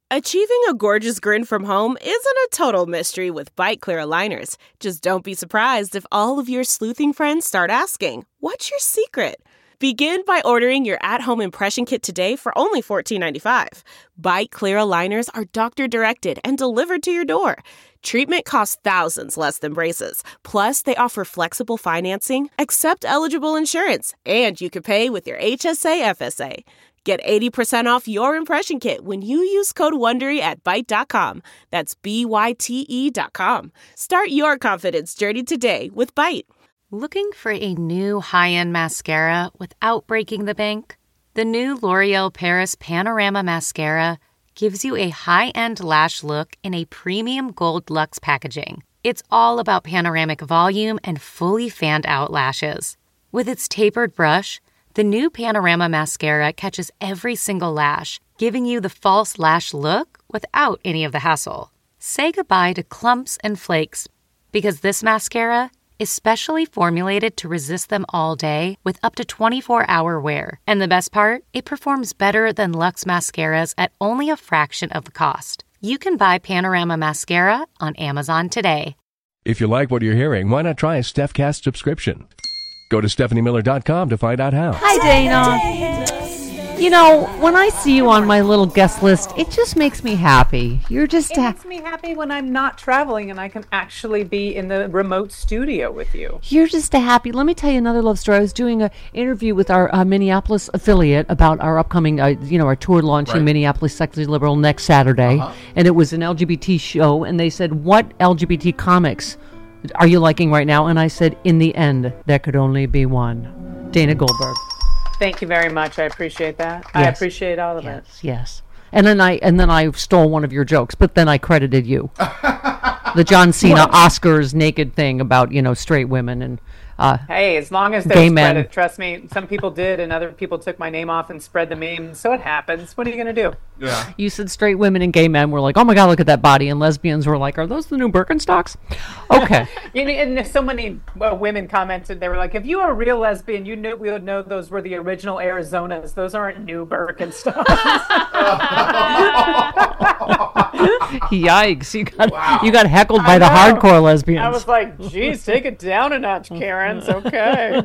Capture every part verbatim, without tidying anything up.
Achieving a gorgeous grin from home isn't a total mystery with Byte Clear aligners. Just don't be surprised if all of your sleuthing friends start asking, "What's your secret?" Begin by ordering your at-home impression kit today for only fourteen ninety-five. Byte Clear aligners are doctor-directed and delivered to your door. Treatment costs thousands less than braces. Plus, they offer flexible financing, accept eligible insurance, and you can pay with your H S A F S A. Get eighty percent off your impression kit when you use code WONDERY at byte dot com. That's B Y T E dot com. Start your confidence journey today with Byte. Looking for a new high-end mascara without breaking the bank? The new L'Oreal Paris Panorama Mascara gives you a high-end lash look in a premium gold luxe packaging. It's all about panoramic volume and fully fanned-out lashes. With its tapered brush, the new Panorama Mascara catches every single lash, giving you the false lash look without any of the hassle. Say goodbye to clumps and flakes, because this mascara is specially formulated to resist them all day with up to twenty-four hour wear. And the best part? It performs better than Luxe mascaras at only a fraction of the cost. You can buy Panorama Mascara on Amazon today. If you like what you're hearing, why not try a StephCast subscription? Go to Stephanie Miller dot com to find out how. Hi, Dana. You know, when I see you on my little guest list, it just makes me happy. You're just... It ha- makes me happy when I'm not traveling and I can actually be in the remote studio with you. You're just a happy... Let me tell you another love story. I was doing an interview with our uh, Minneapolis affiliate about our upcoming, uh, you know, our tour launching right. Minneapolis Sexually Liberal next Saturday. Uh-huh. And it was an L G B T show. And they said, what L G B T comics are you liking right now? And I said, in the end, there could only be one. Dana Goldberg. Thank you very much. I appreciate that. Yes. I appreciate all of yes, it. Yes, yes. And then I and then I stole one of your jokes, but then I credited you. The John Cena what? Oscars naked thing about, you know, straight women and uh, hey, as long as there's credit, trust me, some people did and other people took my name off and spread the meme, so it happens. What are you going to do? Yeah. You said straight women and gay men were like, oh my God, look at that body. And lesbians were like, are those the new Birkenstocks? Okay. you know, and so many uh, women commented, they were like, if you were a real lesbian, you knew we would know those were the original Arizonas. Those aren't new Birkenstocks. Yikes. You got, wow. you got heckled by the hardcore lesbians. I was like, geez, take it down a notch, Karen. It's okay.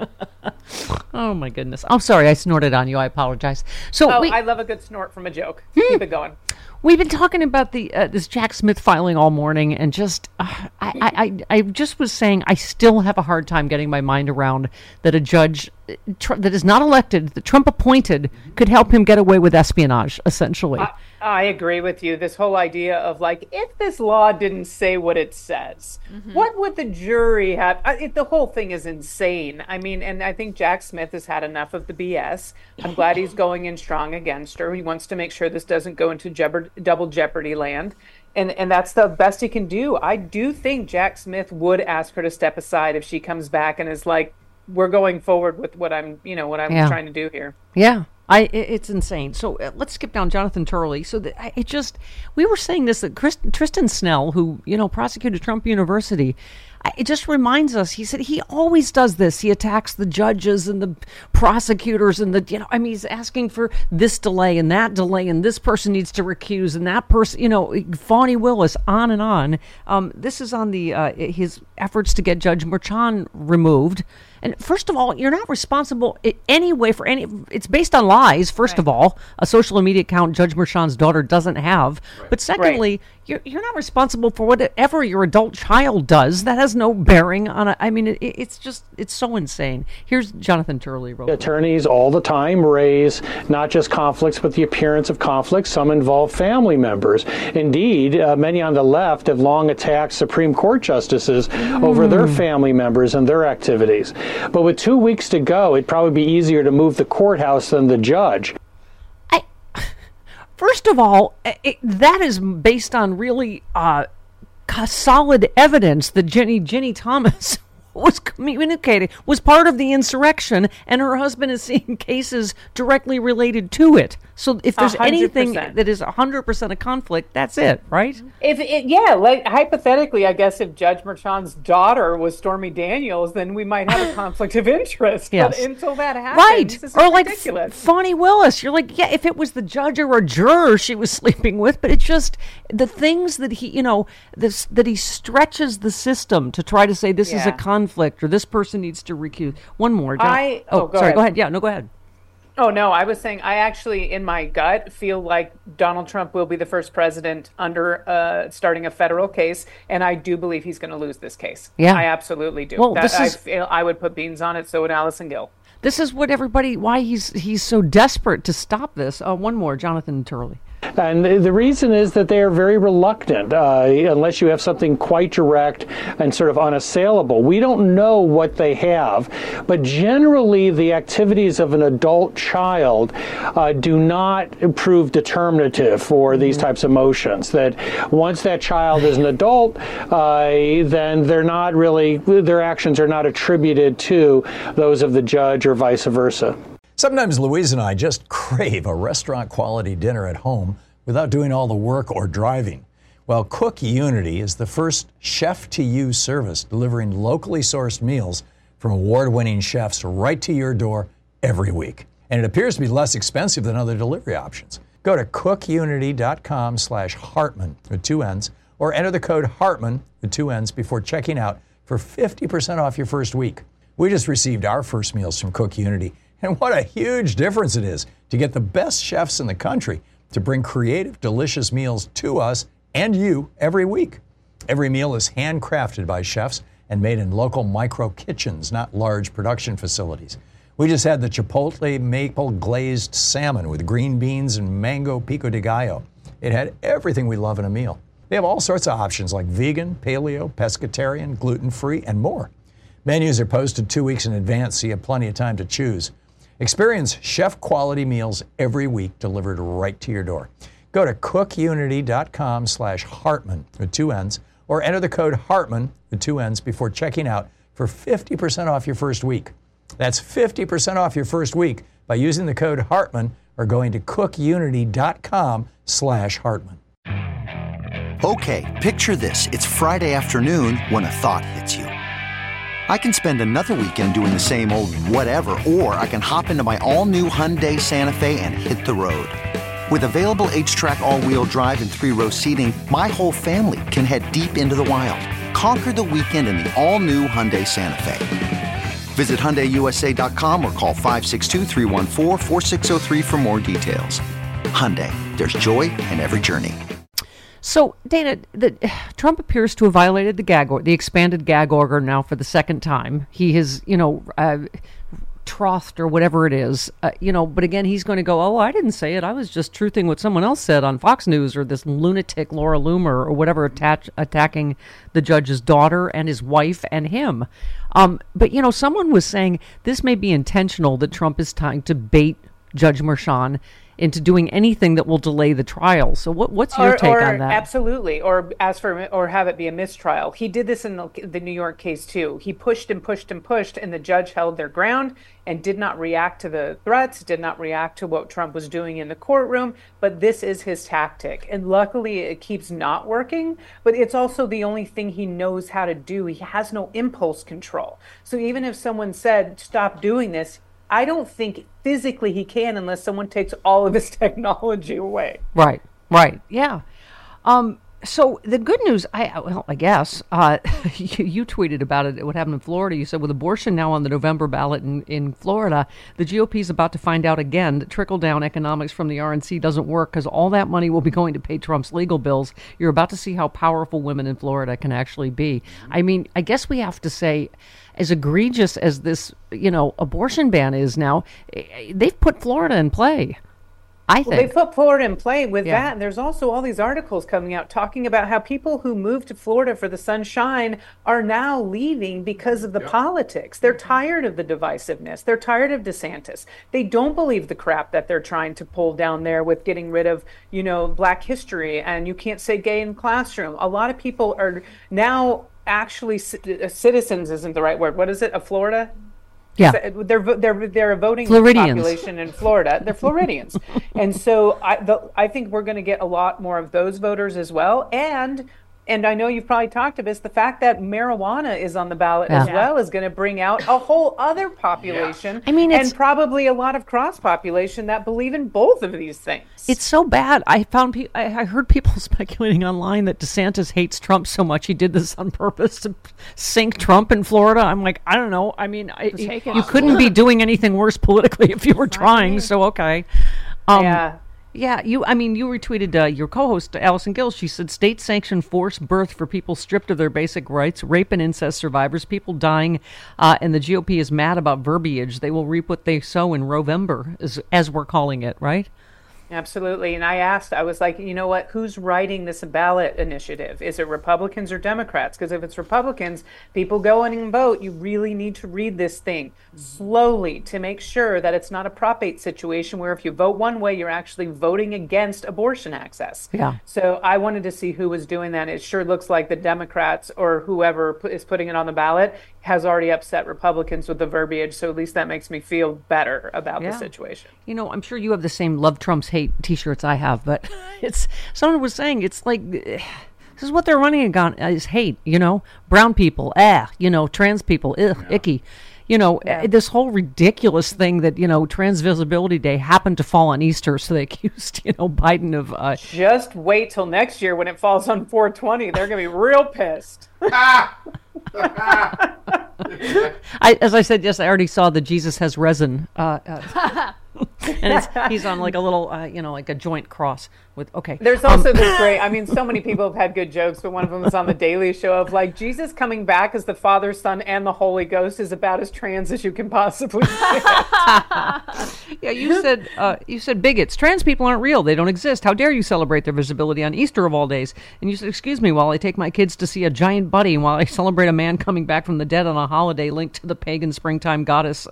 Oh my goodness. I'm sorry I snorted on you. I apologize. So oh, we, I love a good snort from a joke. Hmm. Keep it going. We've been talking about the uh, this Jack Smith filing all morning, and just uh, I, I, I I just was saying I still have a hard time getting my mind around that a judge tr- that is not elected, that Trump appointed, could help him get away with espionage, essentially. I, I agree with you. This whole idea of like, if this law didn't say what it says, mm-hmm. what would the jury have? I, it, the whole thing is insane. I mean, and I think Jack Smith has had enough of the B S. I'm glad he's going in strong against her. He wants to make sure this doesn't go into jeopard- double jeopardy land. And and that's the best he can do. I do think Jack Smith would ask her to step aside if she comes back and is like, we're going forward with what I'm, you know, what I'm yeah. trying to do here. Yeah. I, it, it's insane. So uh, let's skip down Jonathan Turley. So that I, it just, we were saying this, that Chris, Tristan Snell, who, you know, prosecuted Trump University, I, it just reminds us, he said he always does this. He attacks the judges and the prosecutors and the, you know, I mean, he's asking for this delay and that delay and this person needs to recuse and that person, you know, Fani Willis, on and on. Um, this is on the, uh, his efforts to get Judge Merchan removed. And first of all, you're not responsible in any way for any, it's based on lies, first right. of all. A social media account Judge Merchan's daughter doesn't have. Right. But secondly, right. you're you're not responsible for whatever your adult child does. That has no bearing on it. I mean, it, it's just, it's so insane. Here's Jonathan Turley. Attorneys all the time raise not just conflicts, but the appearance of conflicts. Some involve family members. Indeed, uh, many on the left have long attacked Supreme Court justices mm. over their family members and their activities. But with two weeks to go, it'd probably be easier to move the courthouse than the judge. I, first of all, it, that is based on really uh, solid evidence that Jenny Jenny Thomas was communicating, was part of the insurrection, and her husband is seeing cases directly related to it. So if there's one hundred percent. anything that is one hundred percent a conflict, that's it, right? If it, yeah, like hypothetically, I guess if Judge Merchan's daughter was Stormy Daniels, then we might have a conflict of interest. Yes. But until that happens, Right. this is Or like ridiculous. F- Fonnie Willis. You're like, yeah, if it was the judge or a juror she was sleeping with, but it's just the things that he, you know, this that he stretches the system to try to say this is a Yeah. conflict or this person needs to recuse. One more. John. I- oh, oh, go sorry. ahead. Go ahead. Yeah, no, go ahead. Oh, no, I was saying I actually, in my gut, feel like Donald Trump will be the first president under uh, starting a federal case, and I do believe he's going to lose this case. Yeah. I absolutely do. Well, That- this I is- feel I would put beans on it, so would Allison Gill. This is what everybody, why he's he's so desperate to stop this. Uh, one more, Jonathan Turley. And the the reason is that they are very reluctant, uh, unless you have something quite direct and sort of unassailable. We don't know what they have, but generally the activities of an adult child uh, do not prove determinative for these types of motions. That once that child is an adult, uh, then they're not really, their actions are not attributed to those of the judge or vice versa. Sometimes Louise and I just crave a restaurant-quality dinner at home without doing all the work or driving. Well, Cook Unity is the first chef-to-you service delivering locally sourced meals from award-winning chefs right to your door every week. And it appears to be less expensive than other delivery options. Go to cookunity.com slash Hartman with two N's or enter the code Hartman with two N's before checking out for fifty percent off your first week. We just received our first meals from Cook Unity. And what a huge difference it is to get the best chefs in the country to bring creative, delicious meals to us and you every week. Every meal is handcrafted by chefs and made in local micro kitchens, not large production facilities. We just had the Chipotle maple glazed salmon with green beans and mango pico de gallo. It had everything we love in a meal. They have all sorts of options like vegan, paleo, pescatarian, gluten-free, and more. Menus are posted two weeks in advance, so you have plenty of time to choose. Experience chef-quality meals every week delivered right to your door. Go to cookunity.com slash Hartman with two N's or enter the code Hartman with two N's before checking out for fifty percent off your first week. That's fifty percent off your first week by using the code Hartman or going to cookunity.com slash Hartman. Okay, picture this. It's Friday afternoon when a thought hits you. I can spend another weekend doing the same old whatever, or I can hop into my all-new Hyundai Santa Fe and hit the road. With available H-Track all-wheel drive and three-row seating, my whole family can head deep into the wild. Conquer the weekend in the all-new Hyundai Santa Fe. Visit Hyundai U S A dot com or call five six two, three one four, four six zero three for more details. Hyundai, there's joy in every journey. So, Dana, the, Trump appears to have violated the gag or the expanded gag order now for the second time. He has, you know, uh, trothed or whatever it is, uh, you know, but again, he's going to go, oh, I didn't say it. I was just truthing what someone else said on Fox News, or this lunatic Laura Loomer or whatever attach, attacking the judge's daughter and his wife and him. Um, but, you know, someone was saying this may be intentional, that Trump is trying to bait Judge Merchan into doing anything that will delay the trial. So what, what's your or, take or on that? Absolutely, or ask for, or have it be a mistrial. He did this in the, the New York case too. He pushed and pushed and pushed, and the judge held their ground and did not react to the threats, did not react to what Trump was doing in the courtroom. But this is his tactic, and luckily it keeps not working. But it's also the only thing he knows how to do. He has no impulse control. So even if someone said, "Stop doing this," I don't think physically he can unless someone takes all of his technology away. Right, right, yeah. Um, so the good news, I well, I guess, uh, you, you tweeted about it, what happened in Florida. You said with abortion now on the November ballot in, in Florida, the G O P is about to find out again that trickle-down economics from the R N C doesn't work because all that money will be going to pay Trump's legal bills. You're about to see how powerful women in Florida can actually be. I mean, I guess we have to say, as egregious as this, you know, abortion ban is now, they've put Florida in play, I think. Well, they put Florida in play with Yeah. that. And there's also all these articles coming out talking about how people who moved to Florida for the sunshine are now leaving because of the politics. They're tired of the divisiveness. They're tired of DeSantis. They don't believe the crap that they're trying to pull down there with getting rid of, you know, Black history, and you can't say gay in classroom. A lot of people are now actually c- citizens isn't the right word. What is it? Of Florida? Yeah. They're they're they're a voting Floridians. population in Florida. They're Floridians, and so I the, I think we're going to get a lot more of those voters as well. And and I know you've probably talked about this. The fact that marijuana is on the ballot Yeah. as well is going to bring out a whole other population. I mean, it's- and probably a lot of cross population that believe in both of these things. It's so bad. I found pe- I, I heard people speculating online that DeSantis hates Trump so much he did this on purpose to sink Trump in Florida. I'm like, I don't know. I mean, I, you, take it. you couldn't be doing anything worse politically if you were trying. So okay. Um, yeah. Yeah, you. I mean, you retweeted uh, your co-host Allison Gill. She said, "State-sanctioned forced birth for people stripped of their basic rights, rape and incest survivors, people dying, uh, and the G O P is mad about verbiage. They will reap what they sow in Rovember, as as we're calling it, right?" Absolutely. And I asked, I was like, you know what, who's writing this ballot initiative? Is it Republicans or Democrats? Because if it's Republicans, people go in and vote. You really need to read this thing slowly to make sure that it's not a Prop eight situation where if you vote one way, you're actually voting against abortion access. Yeah. So I wanted to see who was doing that. It sure looks like the Democrats or whoever pu- is putting it on the ballot has already upset Republicans with the verbiage. So at least that makes me feel better about Yeah. the situation. You know, I'm sure you have the same "Love Trump's Hate" T-shirts I have, but it's someone was saying it's like eh, this is what they're running against is hate. You know, brown people, ah, you know, trans people, ugh, icky. You know, eh, this whole ridiculous thing that, you know, Trans Visibility Day happened to fall on Easter, so they accused, you know, Biden of. Uh, Just wait till next year when it falls on four twenty. They're going to be real pissed. I, as I said, yes, I already saw the Jesus Has Resin. Uh, uh, and it's, he's on like a little, uh, you know, like a joint cross with, okay. There's also um, this great, I mean, so many people have had good jokes, but one of them was on the Daily Show of like, Jesus coming back as the Father, Son, and the Holy Ghost is about as trans as you can possibly get. Yeah, you said, uh, you said bigots. Trans people aren't real. They don't exist. How dare you celebrate their visibility on Easter of all days? And you said, excuse me, while I take my kids to see a giant buddy and while I celebrate a man coming back from the dead on a holiday linked to the pagan springtime goddess.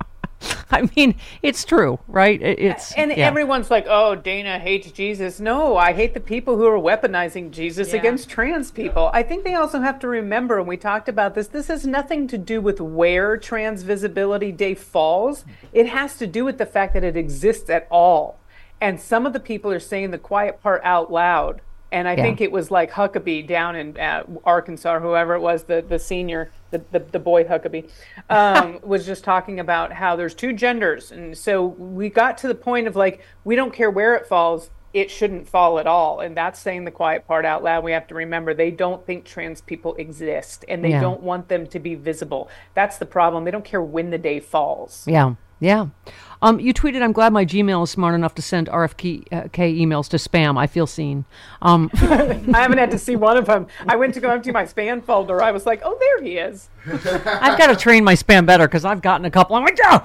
I mean, it's true, right? It's and yeah. everyone's like, "Oh, Dana hates Jesus." No, I hate the people who are weaponizing Jesus Yeah. against trans people. I think they also have to remember, and we talked about this, this has nothing to do with where Trans Visibility Day falls. It has to do with the fact that it exists at all. And some of the people are saying the quiet part out loud. And I Yeah. think it was like Huckabee down in uh, Arkansas, whoever it was, the, the senior, the, the, the boy Huckabee, um, was just talking about how there's two genders. And so we got to the point of like, we don't care where it falls, it shouldn't fall at all. And that's saying the quiet part out loud. We have to remember they don't think trans people exist and they Yeah. don't want them to be visible. That's the problem. They don't care when the day falls. Yeah, yeah. Um, you tweeted, "I'm glad my Gmail is smart enough to send R F K uh, K emails to spam. I feel seen." Um, I haven't had to see one of them. I went to go empty my spam folder. I was like, oh, there he is. I've got to train my spam better because I've gotten a couple. I'm like, no.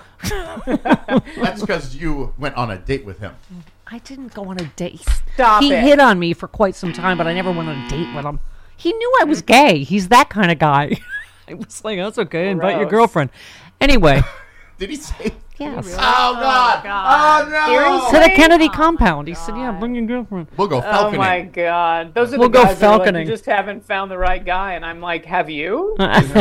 That's because you went on a date with him. I didn't go on a date. Stop he it. hit on me for quite some time, but I never went on a date with him. He knew I was gay. He's that kind of guy. I was like, that's okay. Invite your Gross. girlfriend. Anyway. Did he say? Yes. Oh, God. Oh, no. Seriously? To the Kennedy compound. He said, yeah, bring your girlfriend. We'll go Oh falconing. my God! Those are We'll the go guys that are like, falconing. you just haven't found the right guy, and I'm like, have you?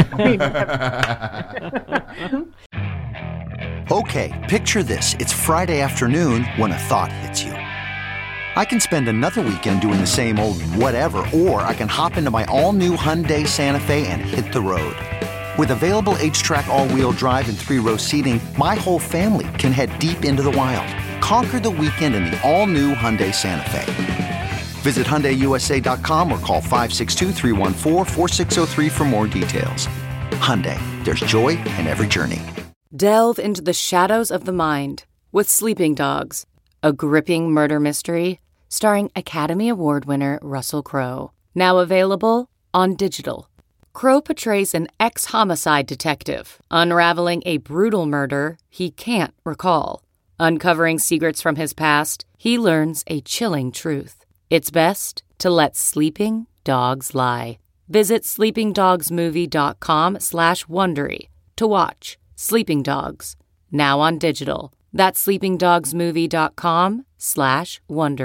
Okay, picture this. It's Friday afternoon when a thought hits you. I can spend another weekend doing the same old whatever, or I can hop into my all-new Hyundai Santa Fe and hit the road. With available H-Track all-wheel drive and three-row seating, my whole family can head deep into the wild. Conquer the weekend in the all-new Hyundai Santa Fe. Visit Hyundai U S A dot com or call five six two, three one four, four six zero three for more details. Hyundai, there's joy in every journey. Delve into the shadows of the mind with Sleeping Dogs, a gripping murder mystery starring Academy Award winner Russell Crowe. Now available on digital. Crowe portrays an ex-homicide detective unraveling a brutal murder he can't recall. Uncovering secrets from his past, he learns a chilling truth. It's best to let sleeping dogs lie. Visit sleepingdogsmovie.com slash Wondery to watch Sleeping Dogs, now on digital. That's sleepingdogsmovie.com slash Wondery.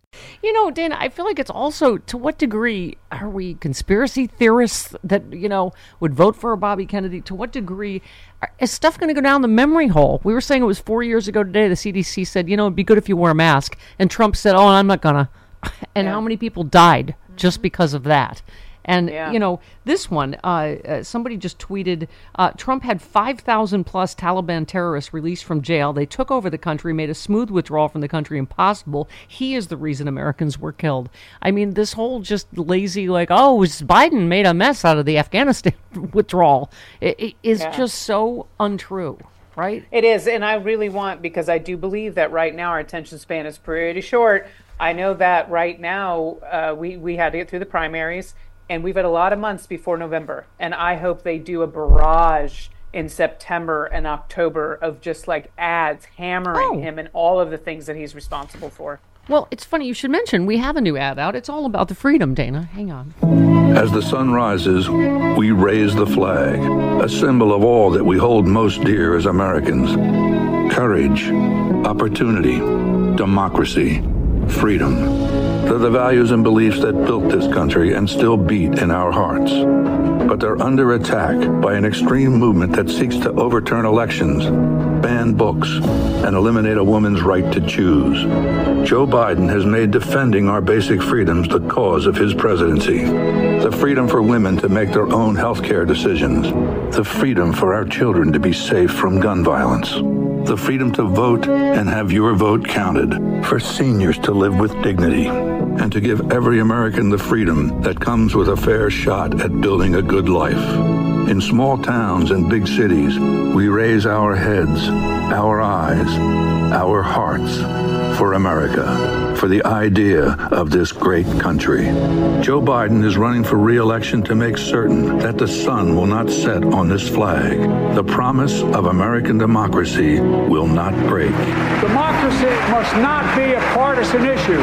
You know, Dana, I feel like it's also, to what degree are we conspiracy theorists that, you know, would vote for a Bobby Kennedy? To what degree is stuff going to go down the memory hole? We were saying it was four years ago today. The C D C said, you know, it'd be good if you wore a mask. And Trump said, oh, I'm not going to. And yeah. how many people died just because of that? And, yeah. you know, this one, uh, uh, somebody just tweeted, uh, Trump had five thousand plus Taliban terrorists released from jail. They took over the country, made a smooth withdrawal from the country impossible. He is the reason Americans were killed. I mean, this whole just lazy, like, oh, Biden made a mess out of the Afghanistan withdrawal. It, it is yeah. just so untrue. Right? It is. And I really want, because I do believe that right now our attention span is pretty short. I know that right now uh, we, we had to get through the primaries. And we've had a lot of months before November. And I hope they do a barrage in September and October of just like ads hammering oh. him and all of the things that he's responsible for. Well, it's funny you should mention we have a new ad out. It's all about the freedom, Dana. Hang on. As the sun rises, we raise the flag, a symbol of all that we hold most dear as Americans. Courage, opportunity, democracy, freedom. They're the values and beliefs that built this country and still beat in our hearts. But they're under attack by an extreme movement that seeks to overturn elections, ban books, and eliminate a woman's right to choose. Joe Biden has made defending our basic freedoms the cause of his presidency. The freedom for women to make their own health care decisions. The freedom for our children to be safe from gun violence. The freedom to vote and have your vote counted. For seniors to live with dignity. And to give every American the freedom that comes with a fair shot at building a good life. In small towns and big cities, we raise our heads, our eyes, our hearts for America, for the idea of this great country. Joe Biden is running for re-election to make certain that the sun will not set on this flag. The promise of American democracy will not break. Democracy must not be a partisan issue.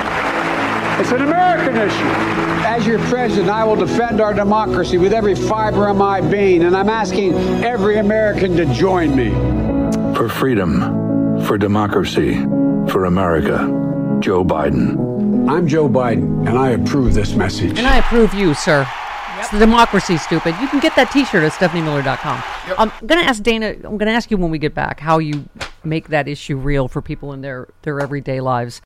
It's an American issue. As your president, I will defend our democracy with every fiber of my being, and I'm asking every American to join me. For freedom, for democracy, for America, Joe Biden. I'm Joe Biden, and I approve this message. And I approve you, sir. Yep. It's the democracy, stupid. You can get that T-shirt at Stephanie Miller dot com. Yep. I'm going to ask Dana, I'm going to ask you when we get back how you make that issue real for people in their, their everyday lives.